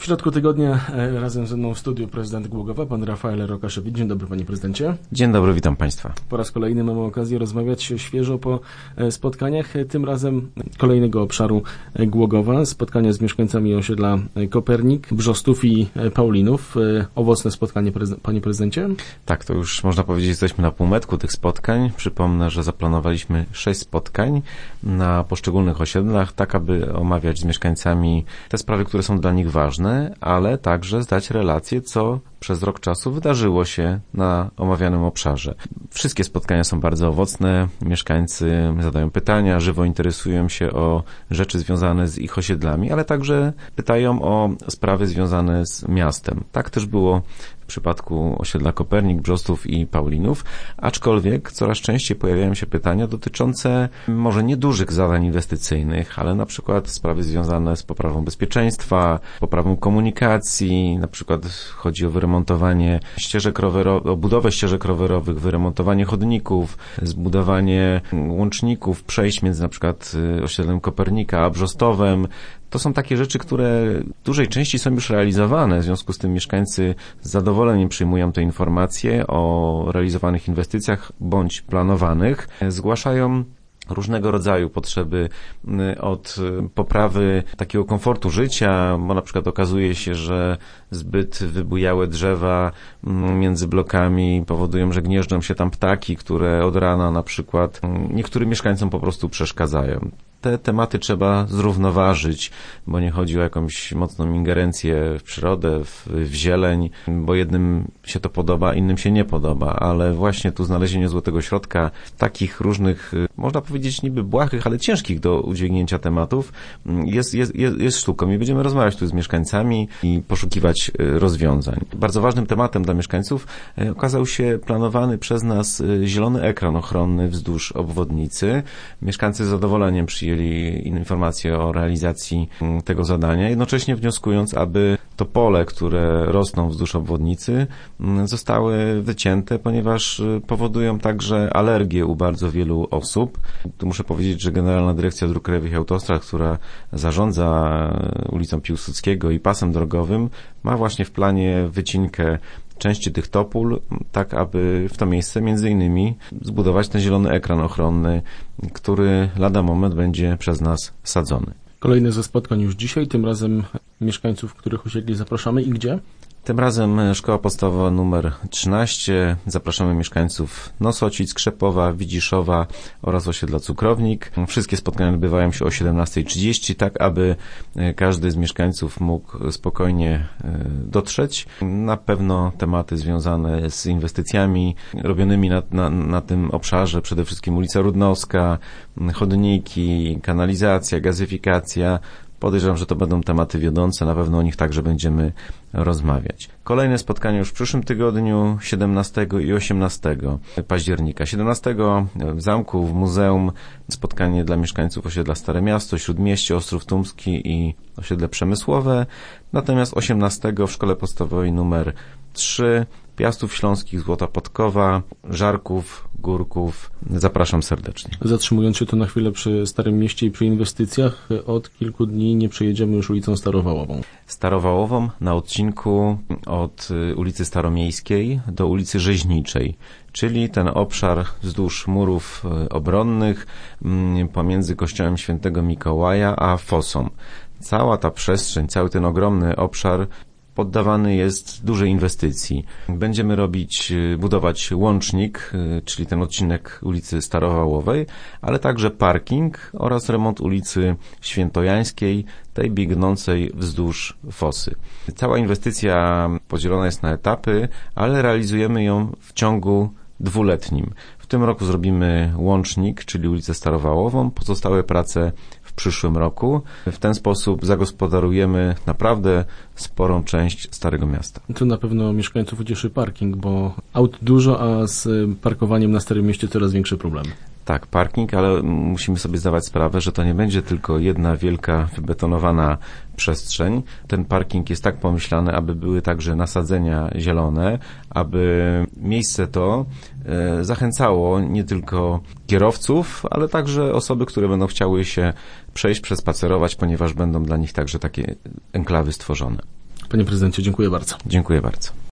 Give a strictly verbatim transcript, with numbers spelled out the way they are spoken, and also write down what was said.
środku tygodnia razem ze mną w studiu prezydent Głogowa, pan Rafael Rokaszewicz. Dzień dobry, panie prezydencie. Dzień dobry, witam państwa. Po raz kolejny mamy okazję rozmawiać świeżo po spotkaniach, tym razem kolejnego obszaru Głogowa, spotkania z mieszkańcami osiedla Kopernik, Brzostów i Paulinów. Owocne spotkanie, panie prezydencie? Tak, to już można powiedzieć, jesteśmy na półmetku tych spotkań. Przypomnę, że zaplanowaliśmy sześć spotkań na poszczególnych osiedlach, tak aby omawiać z mieszkańcami te sprawy, które są dla nich ważne, ale także zdać relację, co przez rok czasu wydarzyło się na omawianym obszarze. Wszystkie spotkania są bardzo owocne, mieszkańcy zadają pytania, żywo interesują się o rzeczy związane z ich osiedlami, ale także pytają o sprawy związane z miastem. Tak też było w przypadku osiedla Kopernik, Brzostów i Paulinów, aczkolwiek coraz częściej pojawiają się pytania dotyczące może niedużych zadań inwestycyjnych, ale na przykład sprawy związane z poprawą bezpieczeństwa, poprawą komunikacji, na przykład chodzi o wyremontowanie ścieżek rowerowych, o budowę ścieżek rowerowych, wyremontowanie chodników, zbudowanie łączników, przejść między na przykład osiedlem Kopernika a Brzostowem. To są takie rzeczy, które w dużej części są już realizowane, w związku z tym mieszkańcy z zadowoleniem przyjmują te informacje o realizowanych inwestycjach bądź planowanych. Zgłaszają różnego rodzaju potrzeby, od poprawy takiego komfortu życia, bo na przykład okazuje się, że zbyt wybujałe drzewa między blokami powodują, że gnieżdżą się tam ptaki, które od rana na przykład niektórym mieszkańcom po prostu przeszkadzają. Te tematy trzeba zrównoważyć, bo nie chodzi o jakąś mocną ingerencję w przyrodę, w, w zieleń, bo jednym się to podoba, innym się nie podoba, ale właśnie tu znalezienie złotego środka takich różnych, można powiedzieć niby błahych, ale ciężkich do udźwignięcia tematów jest, jest, jest, jest sztuką i będziemy rozmawiać tu z mieszkańcami i poszukiwać rozwiązań. Bardzo ważnym tematem dla mieszkańców okazał się planowany przez nas zielony ekran ochronny wzdłuż obwodnicy. Mieszkańcy z zadowoleniem przyjęli informacje o realizacji tego zadania, jednocześnie wnioskując, aby to pole, które rosną wzdłuż obwodnicy, zostały wycięte, ponieważ powodują także alergię u bardzo wielu osób. Tu muszę powiedzieć, że Generalna Dyrekcja Dróg Krajowych i Autostrad, która zarządza ulicą Piłsudskiego i pasem drogowym, ma właśnie w planie wycinkę części tych topól, tak aby w to miejsce między innymi zbudować ten zielony ekran ochronny, który lada moment będzie przez nas sadzony. Kolejne ze spotkań już dzisiaj, tym razem mieszkańców, których osiedli zapraszamy i gdzie? Tym razem Szkoła Podstawowa numer trzynaście. Zapraszamy mieszkańców Nosocic, Krzepowa, Widziszowa oraz osiedla Cukrownik. Wszystkie spotkania odbywają się o siedemnasta trzydzieści, tak aby każdy z mieszkańców mógł spokojnie dotrzeć. Na pewno tematy związane z inwestycjami robionymi na, na, na tym obszarze, przede wszystkim ulica Rudnowska, chodniki, kanalizacja, gazyfikacja. Podejrzewam, że to będą tematy wiodące, na pewno o nich także będziemy rozmawiać. Kolejne spotkanie już w przyszłym tygodniu, siedemnastego i osiemnastego października. siedemnastego w zamku, w muzeum, spotkanie dla mieszkańców osiedla Stare Miasto, Śródmieście, Ostrów Tumski i osiedle Przemysłowe. Natomiast osiemnastego w Szkole Podstawowej numer trzy, Piastów Śląskich, Złota Podkowa, Żarków, Górków. Zapraszam serdecznie. Zatrzymując się tu na chwilę przy Starym Mieście i przy inwestycjach, od kilku dni nie przejedziemy już ulicą Starowałową. Starowałową na odcinku od ulicy Staromiejskiej do ulicy Rzeźniczej, czyli ten obszar wzdłuż murów obronnych pomiędzy kościołem Świętego Mikołaja a Fosą. Cała ta przestrzeń, cały ten ogromny obszar poddawany jest dużej inwestycji. Będziemy robić, budować łącznik, czyli ten odcinek ulicy Starowałowej, ale także parking oraz remont ulicy Świętojańskiej, tej biegnącej wzdłuż Fosy. Cała inwestycja podzielona jest na etapy, ale realizujemy ją w ciągu dwuletnim. W tym roku zrobimy łącznik, czyli ulicę Starowałową, pozostałe prace w przyszłym roku. W ten sposób zagospodarujemy naprawdę sporą część Starego Miasta. To na pewno mieszkańców ucieszy parking, bo aut dużo, a z parkowaniem na Starym Mieście coraz większe problemy. Tak, parking, ale musimy sobie zdawać sprawę, że to nie będzie tylko jedna wielka, wybetonowana przestrzeń. Ten parking jest tak pomyślany, aby były także nasadzenia zielone, aby miejsce to e, zachęcało nie tylko kierowców, ale także osoby, które będą chciały się przejść, przespacerować, ponieważ będą dla nich także takie enklawy stworzone. Panie prezydencie, dziękuję bardzo. Dziękuję bardzo.